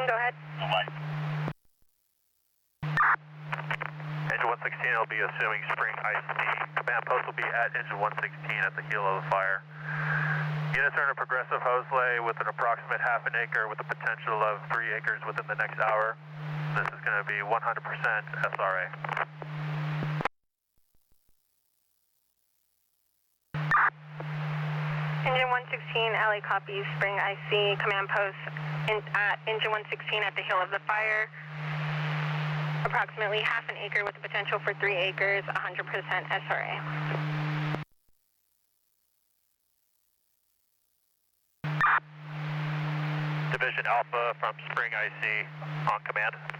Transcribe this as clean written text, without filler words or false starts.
Go ahead. Engine 116 will be assuming spring IC. Command post will be at engine 116 at the heel of the fire. Units are in a progressive hose lay with an approximate half an acre with a potential of 3 acres within the next hour. This is going to be 100% SRA. Engine 116, LA copies, spring IC, command post at engine 116 at the heel of the fire. Approximately half an acre with a potential for 3 acres, 100% SRA. Division Alpha from Spring IC on command.